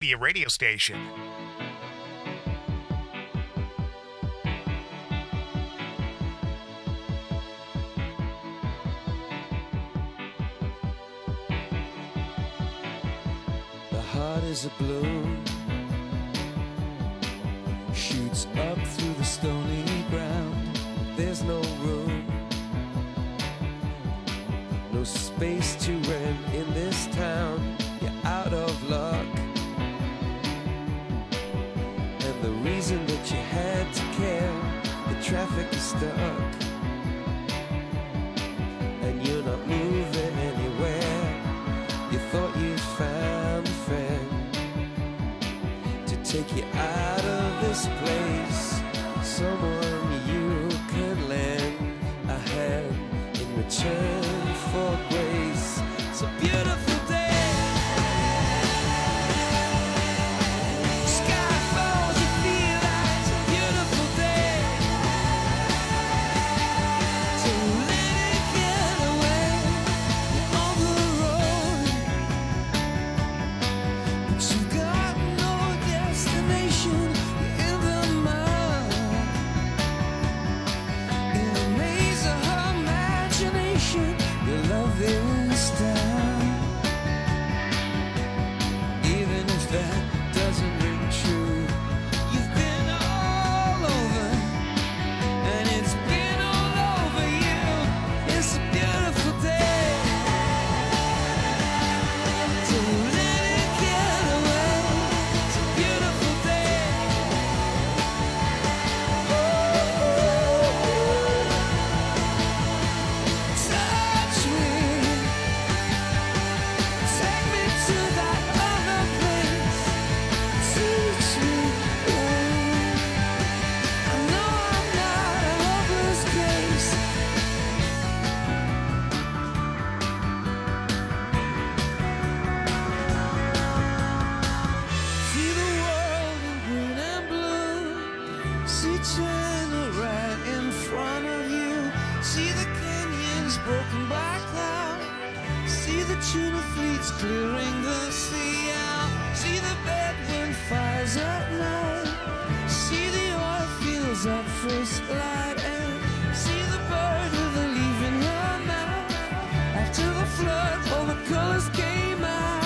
Media radio station. The heart is a balloon, shoots up through the stony ground. There's no room, no space to rent in this town. You're out of luck, and the reason that you had to care, the traffic is stuck, and you're not moving anywhere. You thought you'd found a friend to take you out of this place, someone you could lend a hand in return for grace. It's a beautiful day. Sky falls, you feel like it's a beautiful day. So let it get away. You're on the road, but you've got no destination. You're in the mud, in the maze of her imagination. Your love is down, even if that doesn't ring true. You've been all over, and it's been all over you. It's a beautiful day, so let it get away. It's a beautiful day. Touch me, take me to that other place. Teach me, I know I'm not a hopeless case. See the world in green and blue. See China right in front of you. See the canyons broken by cloud. See the tuna fleets clearing the sea out. See the bedouin fires at night. See the oil fields at first light. And see the bird with a leaf in her mouth. After the flood, all the colors came out.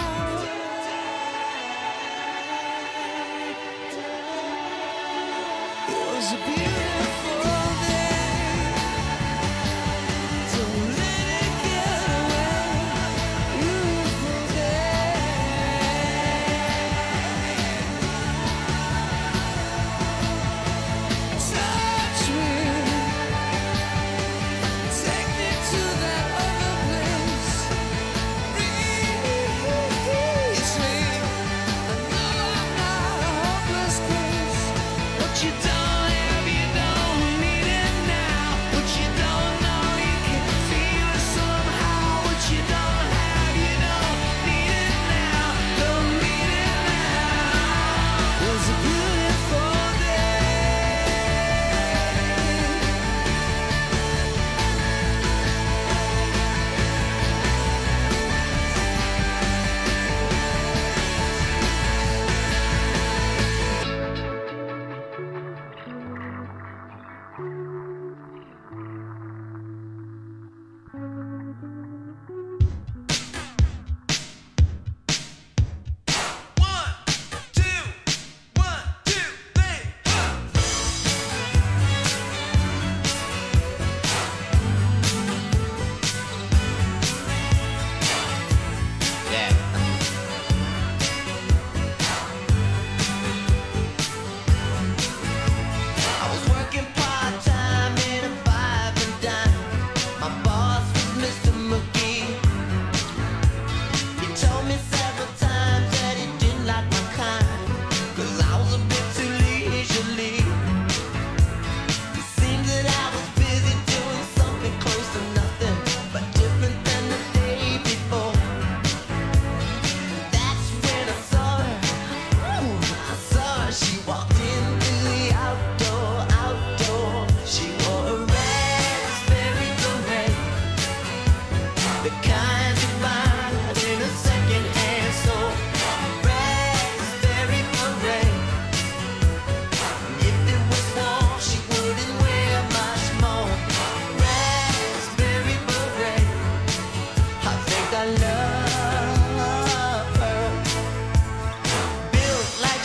It was a beautiful day, so let it get away. Beautiful day. Touch me, take me to that other place. Reach me, I know I'm not a hopeless case. What you done, have you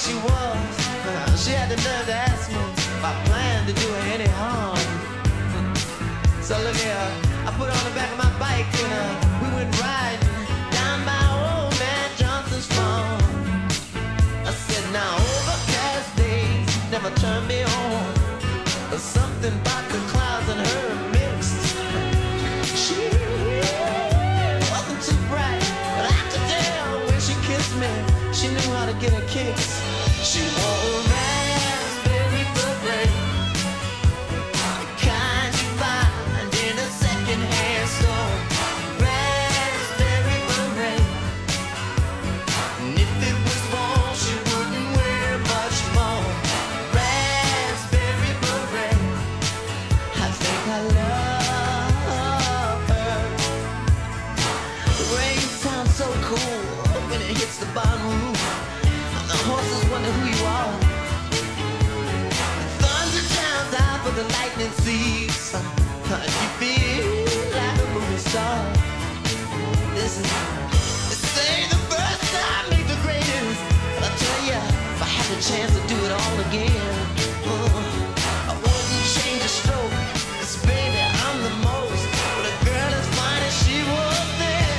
she was. She had the nerve to ask me if I planned to do her any harm. So look here, I put her on the back of my bike and we went riding down by old man Johnson's farm. I said, now overcast days never turn me on. There's something about the clouds and her mixed. She wasn't too bright, but I could tell when she kissed me, she knew how to get her kicks. She wore a raspberry beret, the kind you find in a second-hand store. Raspberry beret, and if it was warm, she wouldn't wear much more. Raspberry beret, I think I love her. The rain sounds so cool when it hits the barn roof. The horses wonder who you are. Thunder drowns out, but the lightning sees. You feel like a movie star. Listen, they say the first time make the greatest. But I tell ya, if I had the chance to do it all again, I wouldn't change a stroke. 'Cause baby, I'm the most. But a girl as fine as she was then.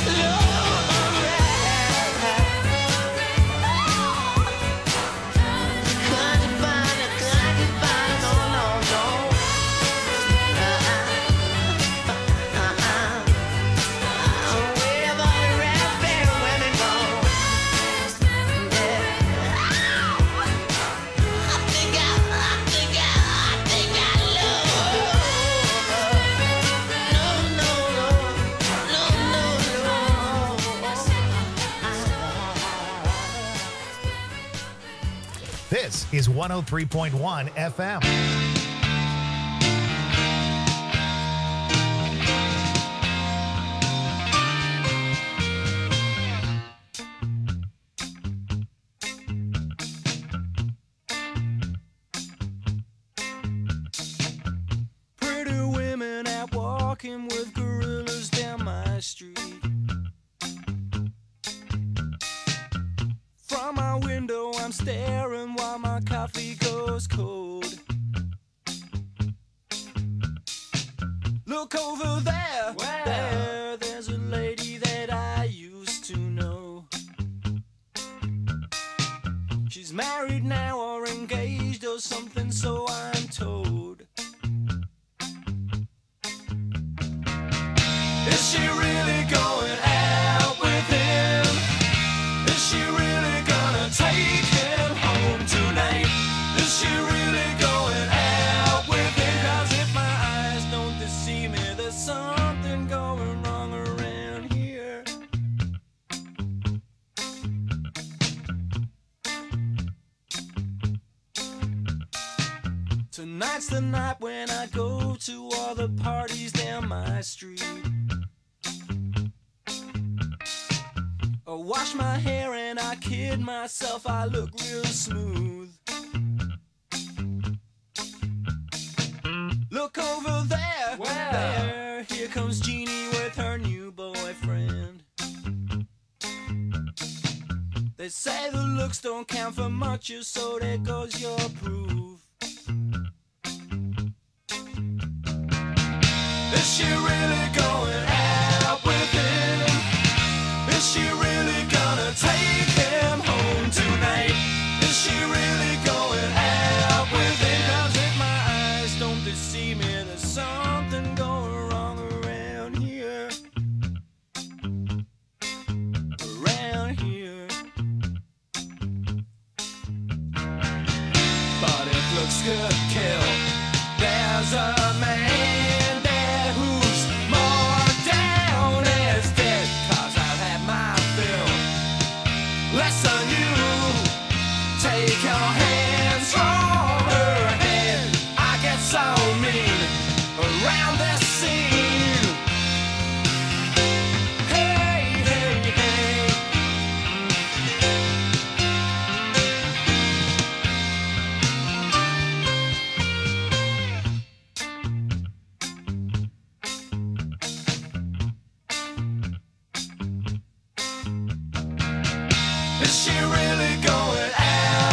This is 103.1 FM. Pretty women out walking with gorillas down my street. From my window I'm staring while my coffee goes cold. Look over there, there's a lady that I used to know. She's married now or engaged or something, so I'm told. Is she really going out with him? Is she really gonna take him home tonight? Is she really going out with him? 'Cause if my eyes don't deceive me, there's something going wrong around here. Tonight's the night when I go to all the parties down my street. I wash my hair and I kid myself, I look real smooth. Look over there, there, here comes Jeannie with her new boyfriend. They say the looks don't count for much, so there goes your proof. Is she really going out with him? Is she really gonna take him home tonight? Is she really going out with him? 'Cause if my eyes don't deceive me, there's something going wrong around here. Around here. But if looks could kill, there's a man there who's more down as dead. 'Cause I've had my fill. Less than you. Take your hands from her head. I get so mean around this scene. Hey, hey, hey. Is she really going out?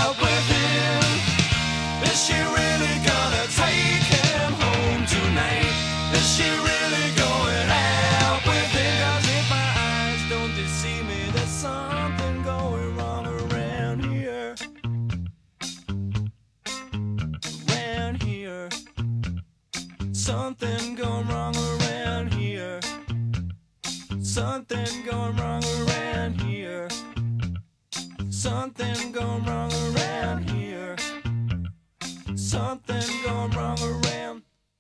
Something going wrong around here. Something going wrong around here. Something going wrong around here. Something going wrong around.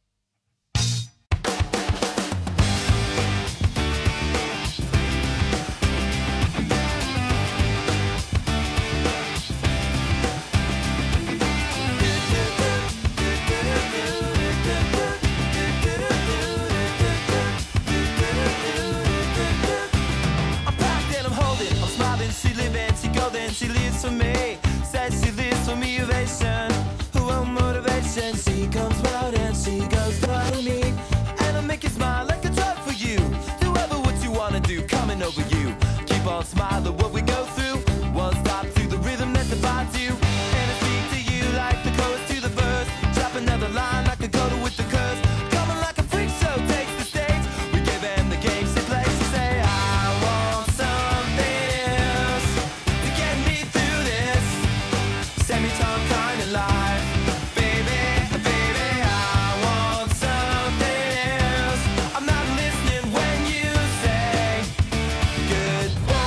She lives for me, says she lives for me, ovation. Who won't motivation? She comes round and she goes down to me. And I'll make you smile like a drug for you. Do ever what you wanna do, coming over you. Keep on smiling what we go through. One stop to the rhythm that defines you. And I speak to you like the chorus to the verse. Drop another line like a coda with the curse. Coming like a freak show takes the stage. We give them the game she plays. She say, I want something else to get me through this semi-tongue kind of life. Baby, baby, I want something else. I'm not listening when you say goodbye.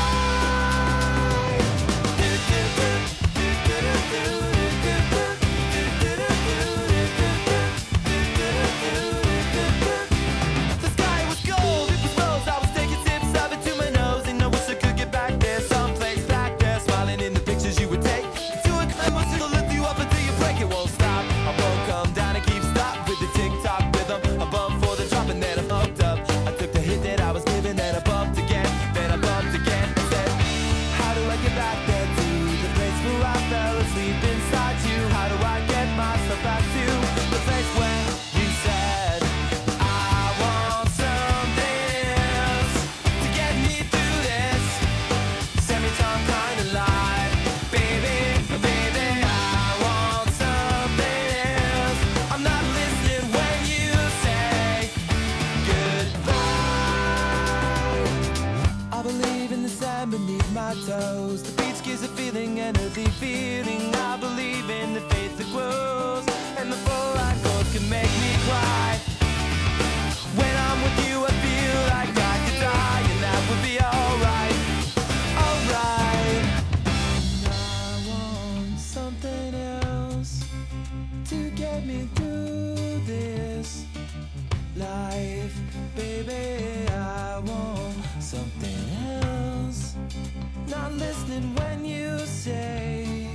The sky was gold, it was rose. I was taking sips of it to my nose, and I wish I could get back there, someplace back there, smiling in the pictures you would take. To a climb, it'll lift you up until you break. It won't stop. I won't come down and keep stop with the tick-tock rhythm. I bumped for the drop and then I bumped up. I took the hit that I was giving, then I bumped again, then I bumped again. I said, how do I get back there to the place where I fell asleep inside you? How do I get myself back to the place where you said I want something else to get me through this semi-tongue kind of life? Baby, baby, I want something else. I'm not listening when you say goodbye. I believe in the sand beneath my toes. The beach gives a feeling, an earthly feeling. I believe in the faith that grows, and the full-line chords can make me cry. When I'm with you, I feel like I could die, and that would be alright, alright. I want something else to get me through this life, baby. I want something else. Not listening when you say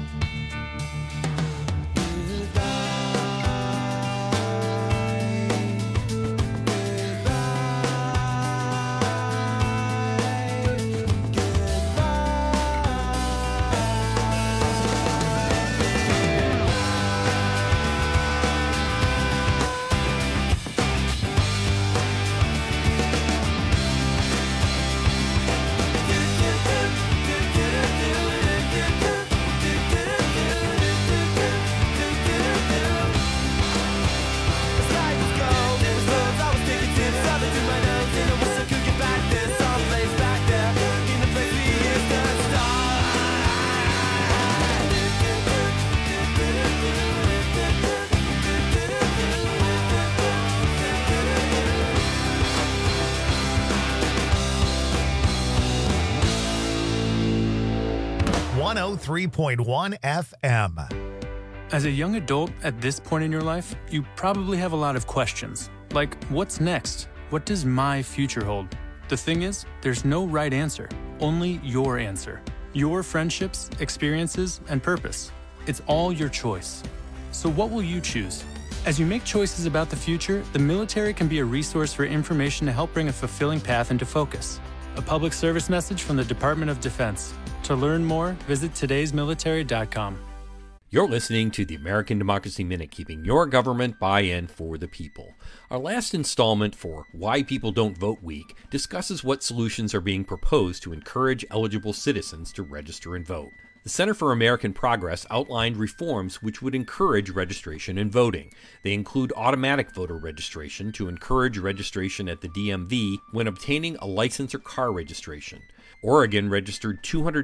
.1 FM. As a young adult at this point in your life, you probably have a lot of questions. Like, what's next? What does my future hold? The thing is, there's no right answer, only your answer. Your friendships, experiences, and purpose. It's all your choice. So what will you choose? As you make choices about the future, the military can be a resource for information to help bring a fulfilling path into focus. A public service message from the Department of Defense. To learn more, visit todaysmilitary.com. You're listening to the American Democracy Minute, keeping your government buy-in for the people. Our last installment for Why People Don't Vote Week discusses what solutions are being proposed to encourage eligible citizens to register and vote. The Center for American Progress outlined reforms which would encourage registration and voting. They include automatic voter registration to encourage registration at the DMV when obtaining a license or car registration. Oregon registered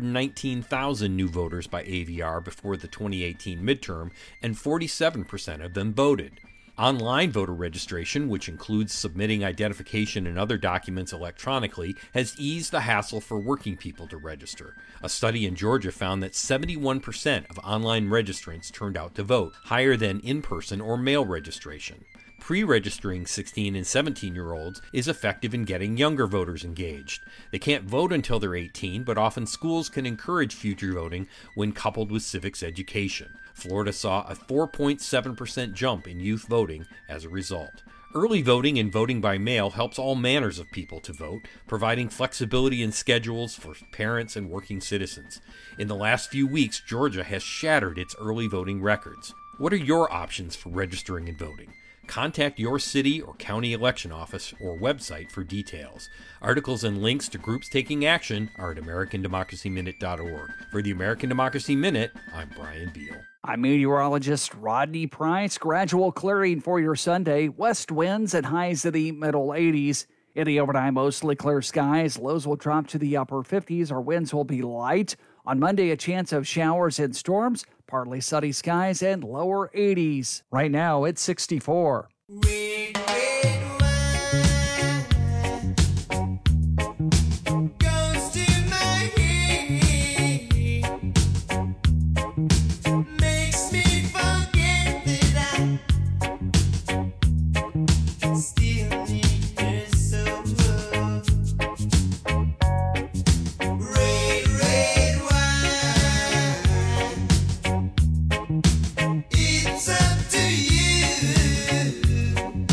219,000 new voters by AVR before the 2018 midterm, and 47% of them voted. Online voter registration, which includes submitting identification and other documents electronically, has eased the hassle for working people to register. A study in Georgia found that 71% of online registrants turned out to vote, higher than in-person or mail registration. Pre-registering 16 and 17-year-olds is effective in getting younger voters engaged. They can't vote until they're 18, but often schools can encourage future voting when coupled with civics education. Florida saw a 4.7% jump in youth voting as a result. Early voting and voting by mail helps all manners of people to vote, providing flexibility in schedules for parents and working citizens. In the last few weeks, Georgia has shattered its early voting records. What are your options for registering and voting? Contact your city or county election office or website for details. Articles and links to groups taking action are at AmericanDemocracyMinute.org. For the American Democracy Minute, I'm Brian Beal. I'm meteorologist Rodney Price. Gradual clearing for your Sunday. West winds at highs of the middle 80s. In the overnight, mostly clear skies. Lows will drop to the upper 50s. Our winds will be light. On Monday, a chance of showers and storms. Partly sunny skies and lower 80s. Right now, it's 64. Red, red wine goes to my head, makes me forget that I still need her so much. Red, red wine, it's up to you.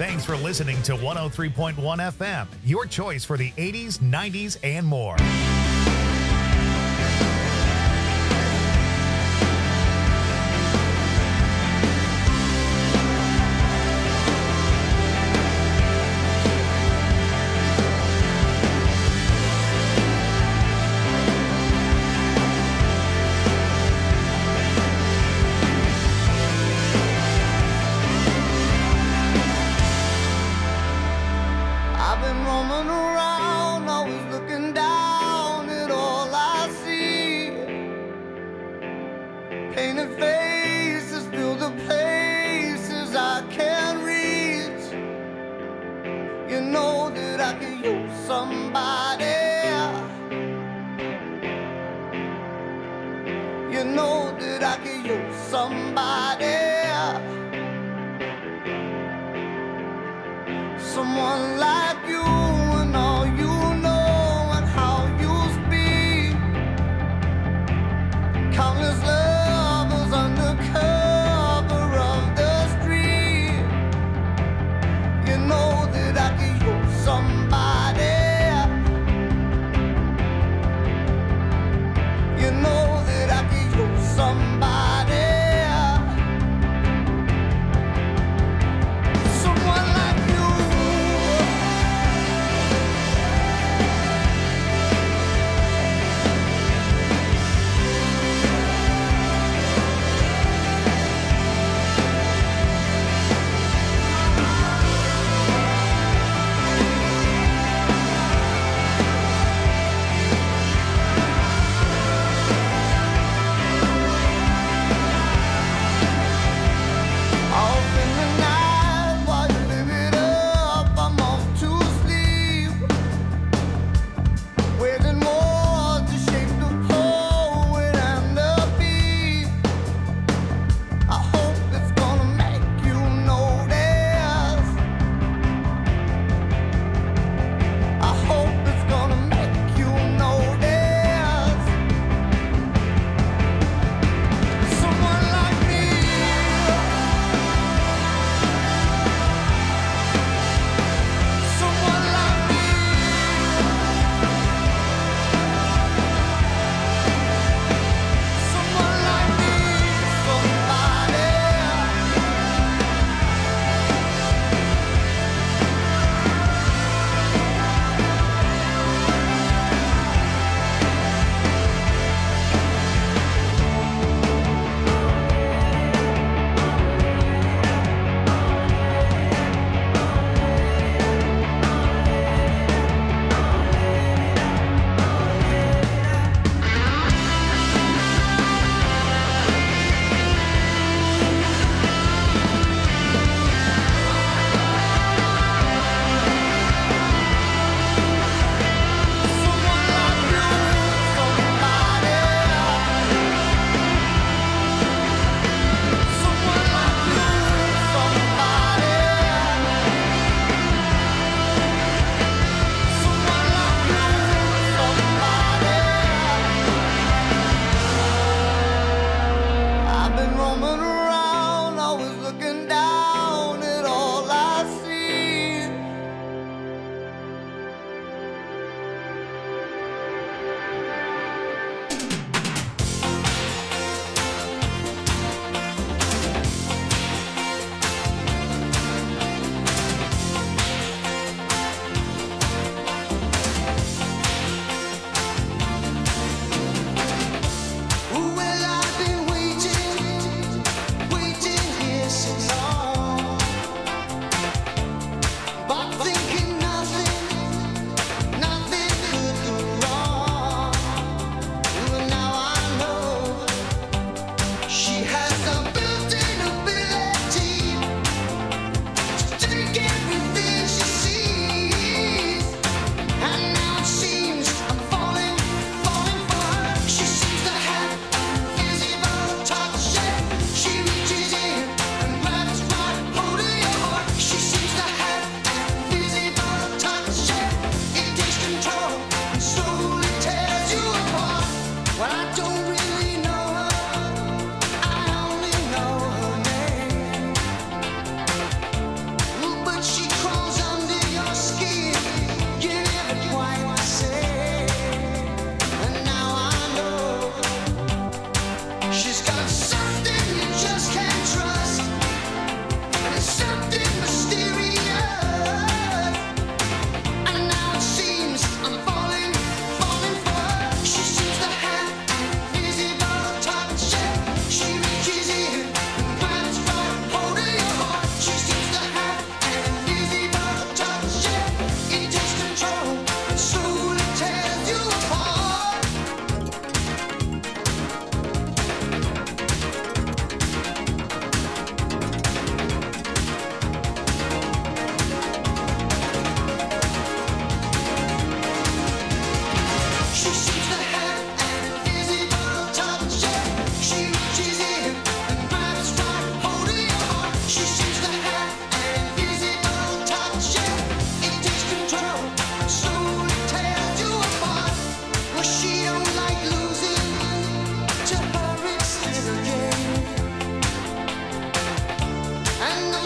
Thanks for listening to 103.1 FM, your choice for the 80s, 90s, and more. Someone like you and all you know and how you speak. Countless lovers under cover of the street. You know that I could use somebody. You know that I could use somebody. Someone like you.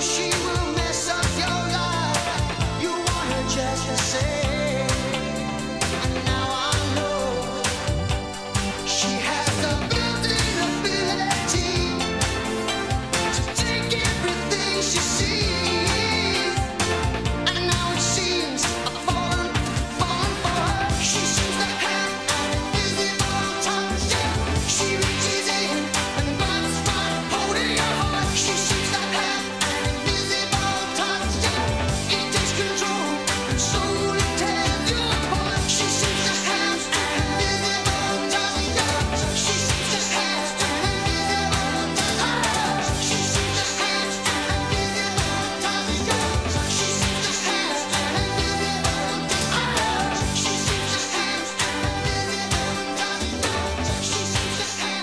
she will mess up your life. You want her just the same. And now I know she has the built-in ability to take everything she sees. And now it seems I've fallen for her. She seems to have an invisible touch. She reaches in and grabs my holding your heart. She seems to have an invisible touch. It takes control and slowly tears you apart. She seems to have an invisible touch. She seems to have an invisible touch. She seems to have an invisible touch. She seems to have an invisible touch. She seems to have an invisible touch. She seems to have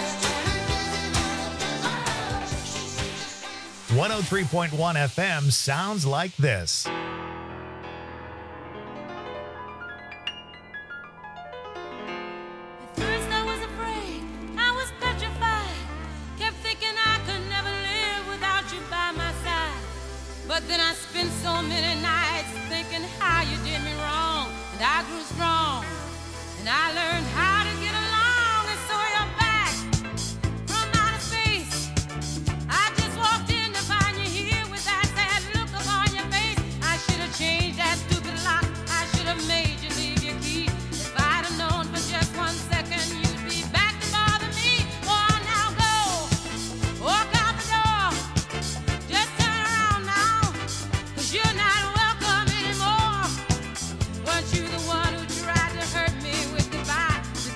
an invisible touch. 103.1 FM sounds like this. At first I was afraid, I was petrified. Kept thinking I could never live without you by my side. But then I spent so many nights thinking how you did me wrong. And I grew strong, and I learned how to get along. And so you're back from outer space. I just walked in to find you here with that sad look upon your face. I should have changed that stupid lock. I should have made you leave your key. If I'd have known for just 1 second you'd be back to bother me. Oh, now go, walk out the door. Just turn around now, 'cause you're not welcome anymore. Weren't you the one who tried to hurt me with goodbye?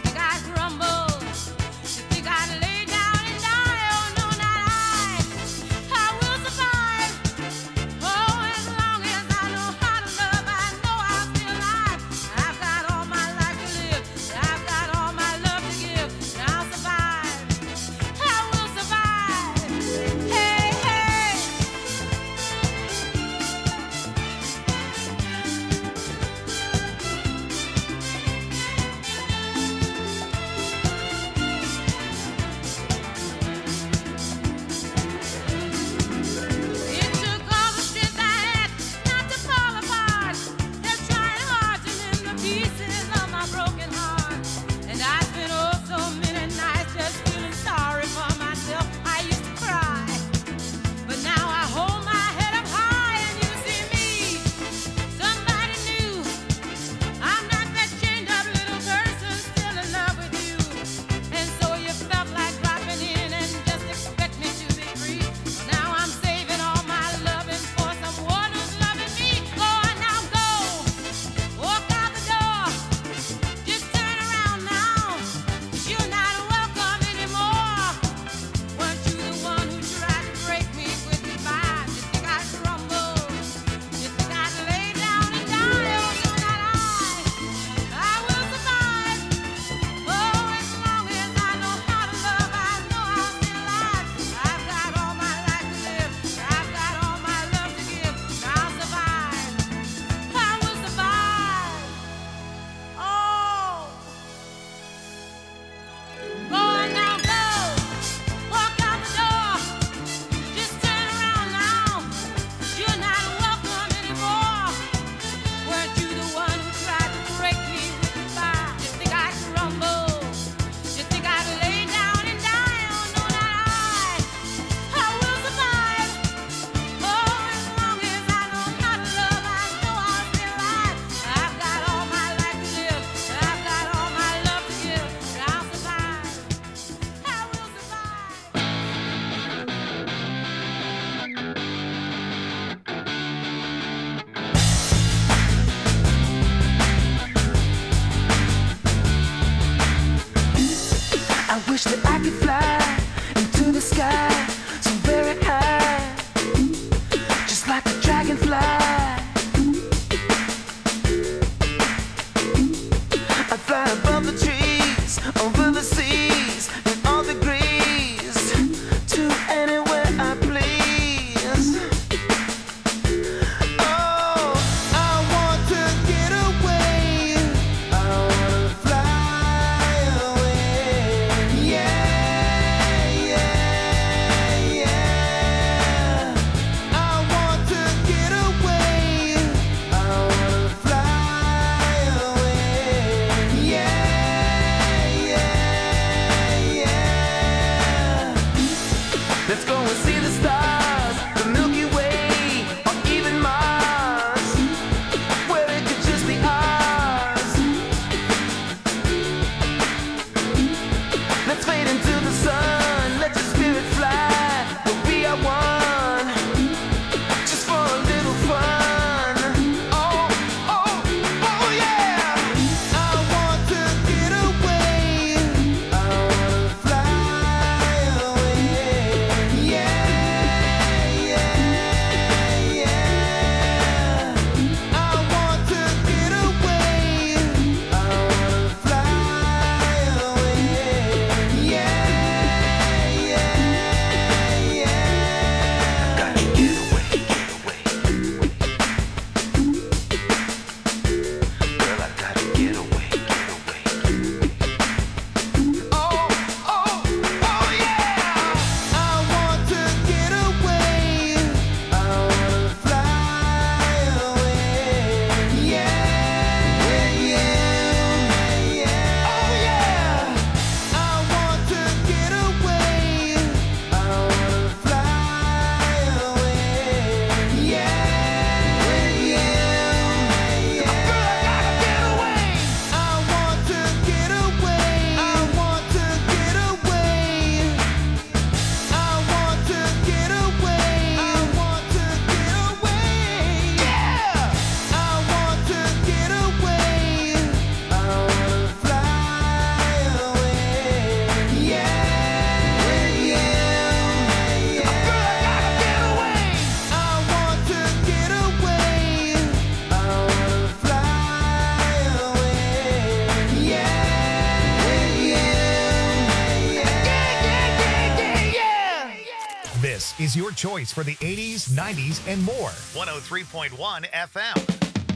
is your choice for the 80s, 90s, and more. 103.1 FM.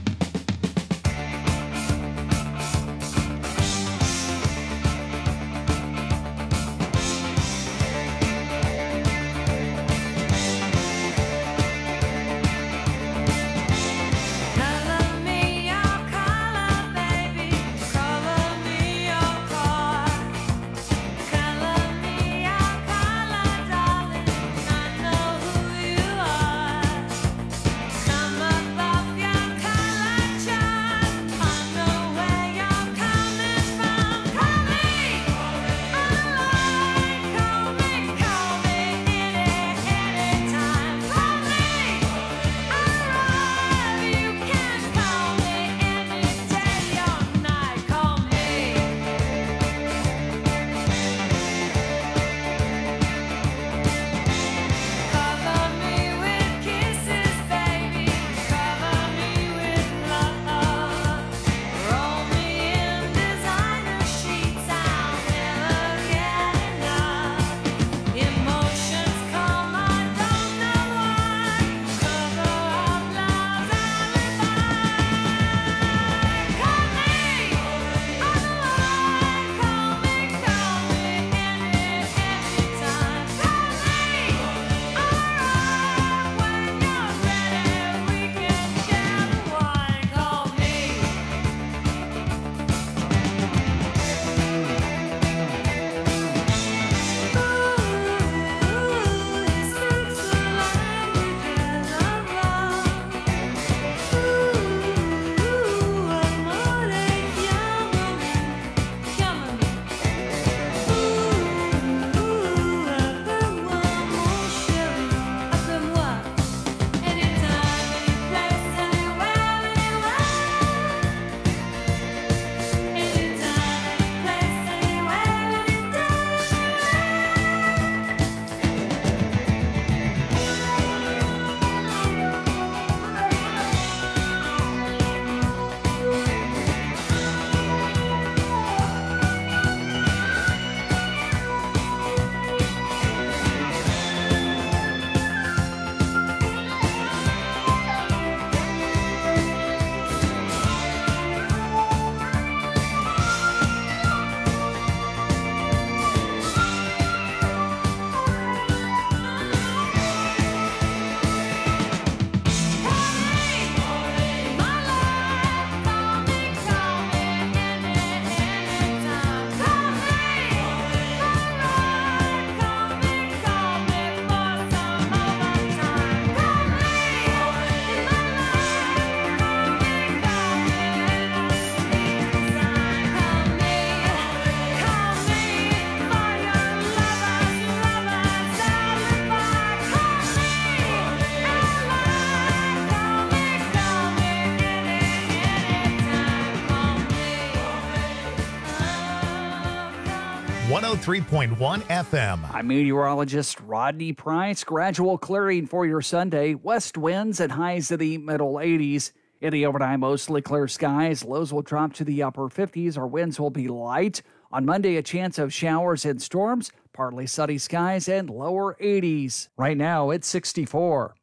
.1 FM. I'm meteorologist Rodney Price. Gradual clearing for your Sunday. West winds at highs of the middle 80s. In the overnight, mostly clear skies. Lows will drop to the upper 50s. Our winds will be light. On Monday, a chance of showers and storms. Partly sunny skies and lower 80s. Right now, it's 64.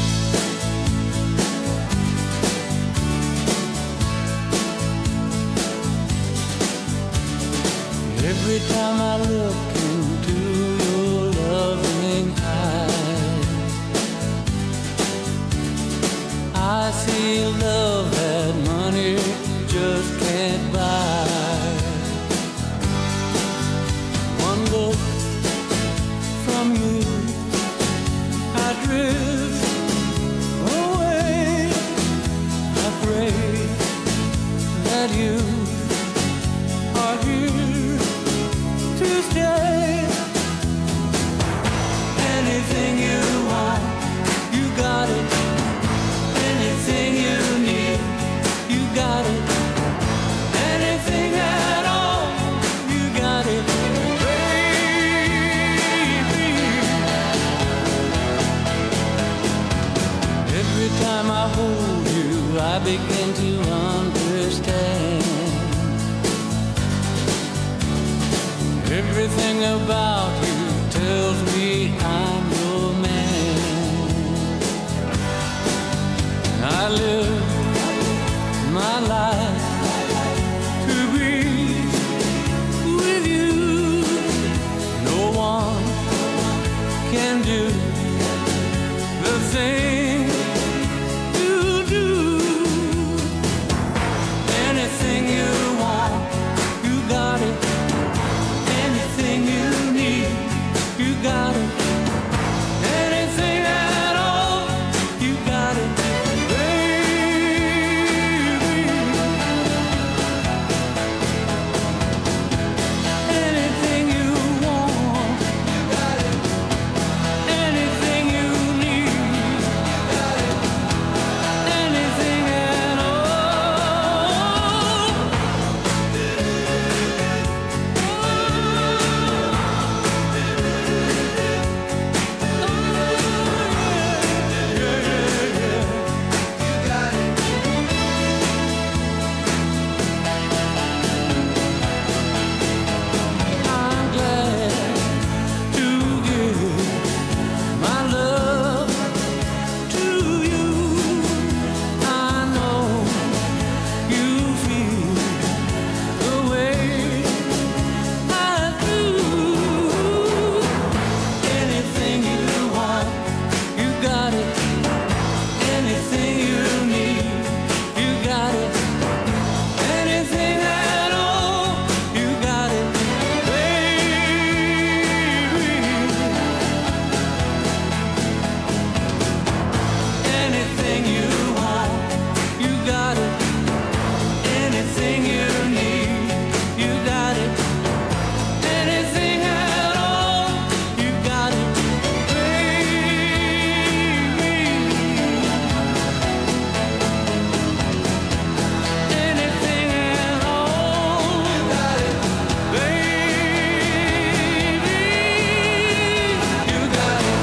Every time I look into your loving eyes, I see love that money just can't buy. One look from you, I drift away. I pray that you are here to stay. Anything you want, you got it. Anything you need, you got it. Anything at all, you got it, baby. Every time I hold you, I begin to understand. Everything about you tells me I'm your man. I live my life to be with you. No one can do the thing you do. Anything you want, you got it. Anything you need, you got it. Anything at all, you got it, baby. Anything you want, you got it. Anything you need, you got it. Anything at all. I'm glad to give my love to you. I know you feel the way I do. Anything you want, you got it. Anything you need, you got it. Anything at all, you got it, baby. Anything you want, you got it. Anything you need, you got it. Anything at all, you got it, baby. Anything at all, you got it, baby. You got it.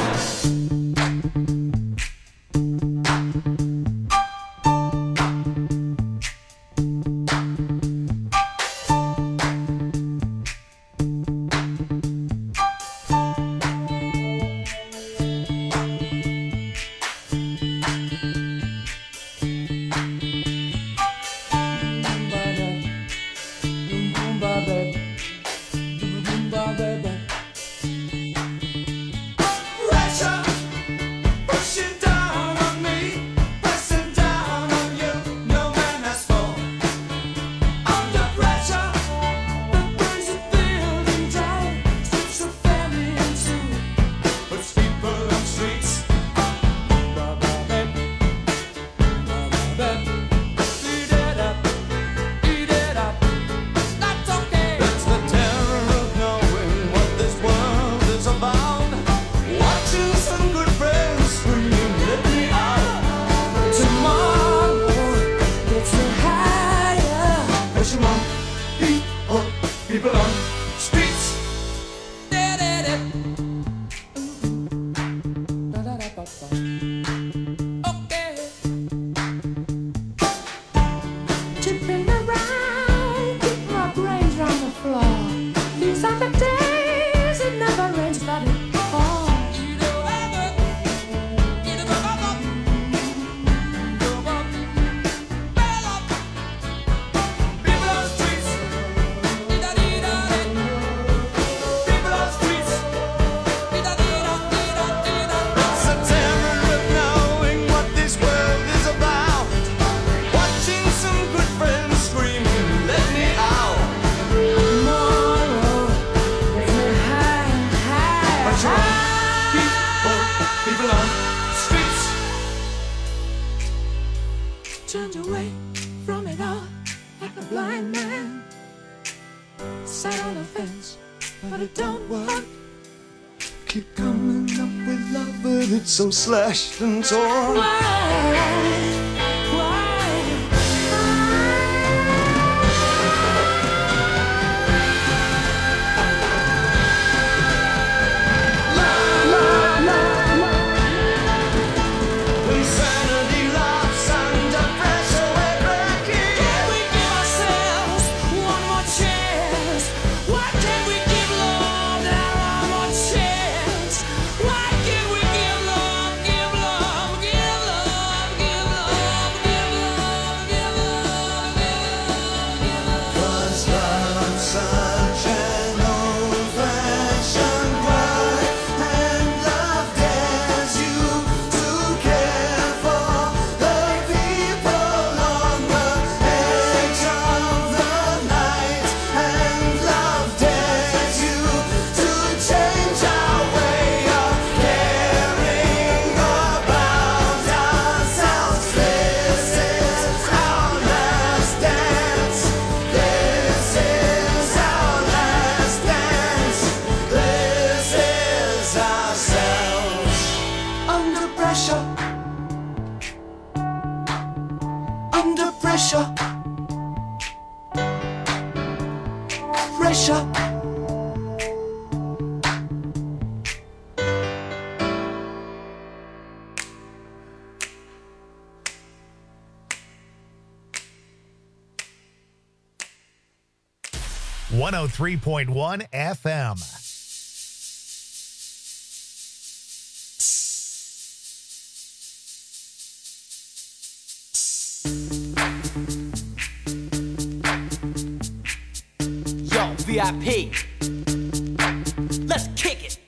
Pressure pushing down on me, pressing down on you. No man has fallen under pressure that brings the building down, strips the family in two, puts people on streets. Eat it up. That's okay. That's the terror of knowing what this world is about. Watching some good friends screaming, let me out. Tomorrow gets me higher. Pushing on people on streets. Okay. Chipping around, keep my brains on the floor. These are the days it never rains, but it falls. People on streets. People on streets. It's the terror of knowing what this world is about. Watching some good friends screaming, let me out. Tomorrow gets me higher. People on streets. Turned away from it all like a blind man. Sat on the fence, but it don't work. Keep coming up with love, but it's so slashed and torn. Why? Insanity laughs under pressure, we're breaking. Can we give ourselves one more chance? Why can't we give love that one more chance? Why can't we give love, give love, give love? Pressure. Pressure. .1 FM. Yo, VIP. Let's kick it.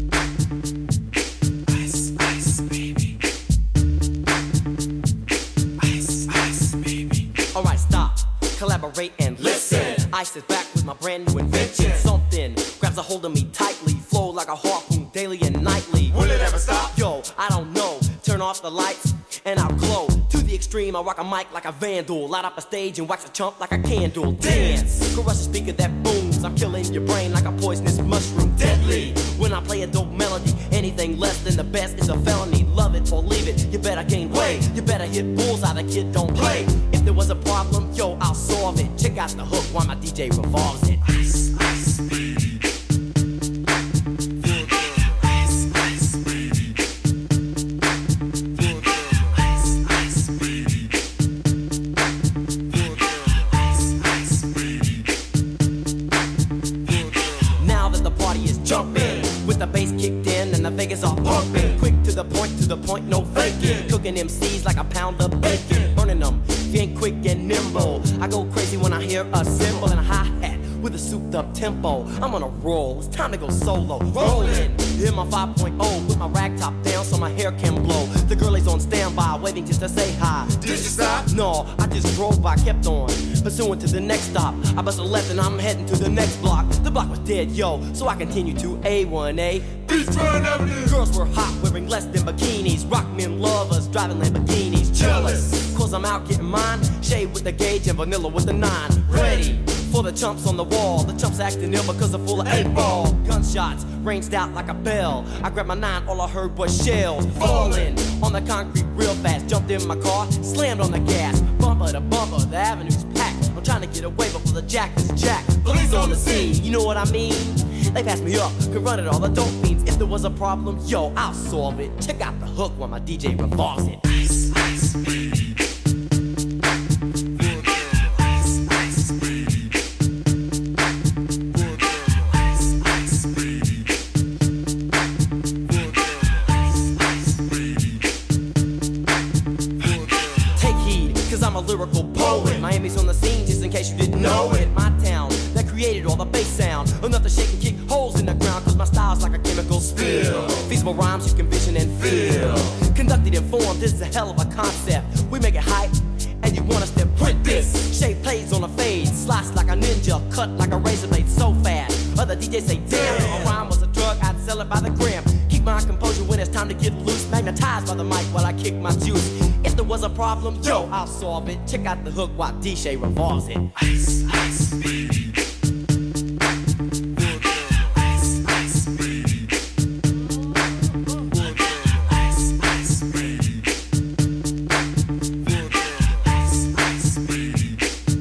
Ice, ice, baby. Ice, ice, baby. Alright, stop, collaborate and listen. Ice is back with my brand new invention. Something grabs a hold of me tightly, flow like a harpoon daily and nightly. Will it ever stop? Yo, I don't know. Turn off the lights and I'll glow. To the extreme, I rock a mic like a vandal. Light up a stage and wax a chump like a candle. Dance, crush a speaker that booms. I'm killing your brain like a poisonous mushroom. Deadly, when I play a dope melody. Anything less than the best is a felony. Love it or leave it, you better gain weight. You better hit bullseye, the kid don't play. If there was a problem, yo, I'll solve it. Check out the hook while my DJ revolves it. Ice, ice, baby. Ice, ice, baby. Ice, ice, baby. Ice, ice, baby. Now that the party is jumping, with the bass kicked in and the Vegas are pumping. Quick to the point, no faking. Cooking MCs like a pound of bacon. Burning them, if you ain't quick and nimble. I go crazy when I hear a cymbal and a hi-hat with a souped up tempo. I'm on a roll, it's time to go solo. Rolling, hit my 5.0 with my rag top down so my hair can blow. The girl is on standby, waiting just to say hi. Did you stop? No, I just drove by, kept on pursuing to the next stop. I bust a left and I'm heading to the next block. The block was dead, yo, so I continue to A1A. Beachfront Avenue. Girls were hot, wearing less than bikinis. Rock men lovers, driving Lamborghinis. Jealous, cause I'm out getting mine. Shade with the gauge and vanilla with the 9. Ready for the chumps on the wall. The chumps acting ill because they're full of 8-ball. Gunshots ranged out like a bell. I grabbed my 9, all I heard was shells falling on the concrete real fast. Jumped in my car, slammed on the gas. Bumper to bumper, the avenue's packed. I'm trying to get away before the jack is jacked. Police on the scene, you know what I mean? They passed me up, could run it all, the dope fiends. If there was a problem, yo, I'll solve it. Check out the hook while my DJ revolves it. Ice, ice, baby. Ice, ice, baby. Ice, ice, baby. Ice, ice, baby. Take heed, cause I'm a lyrical poet. Miami's on the scene, just in case you didn't know it. My town, that created all the bass sound. Enough to shake and kick holes in the ground, cause my style's like a chemical spill. Feasible rhymes you can vision and feel. Conducted in form, this is a hell of a concept. We make it hype, and you want us to print this. Shape plays on a fade, slice like a ninja, cut like a razor blade so fast. Other DJs say, damn, if a rhyme was a drug, I'd sell it by the gram. Keep my composure when it's time to get loose. Magnetized by the mic while I kick my juice. If there was a problem, yo, I'll solve it. Check out the hook while DJ revolves it. Ice, ice, baby. Ice, ice, baby. Ice, ice, baby. Ice, ice, baby.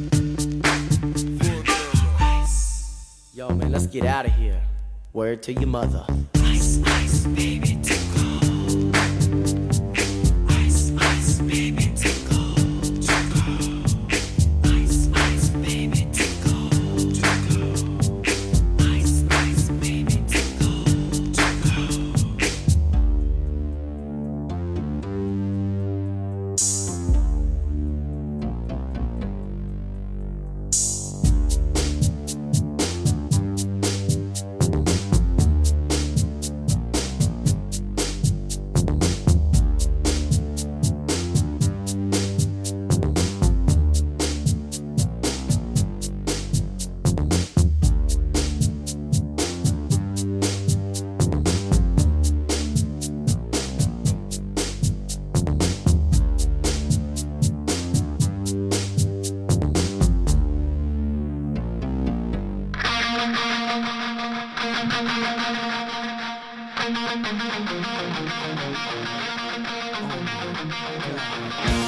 Ice. Yo, man, let's get out of here. Word to your mother. Ice, ice, baby, to go. Ice, ice, baby, to go. Ice, ice, baby, to go. Ice, ice, baby, to Oh my God.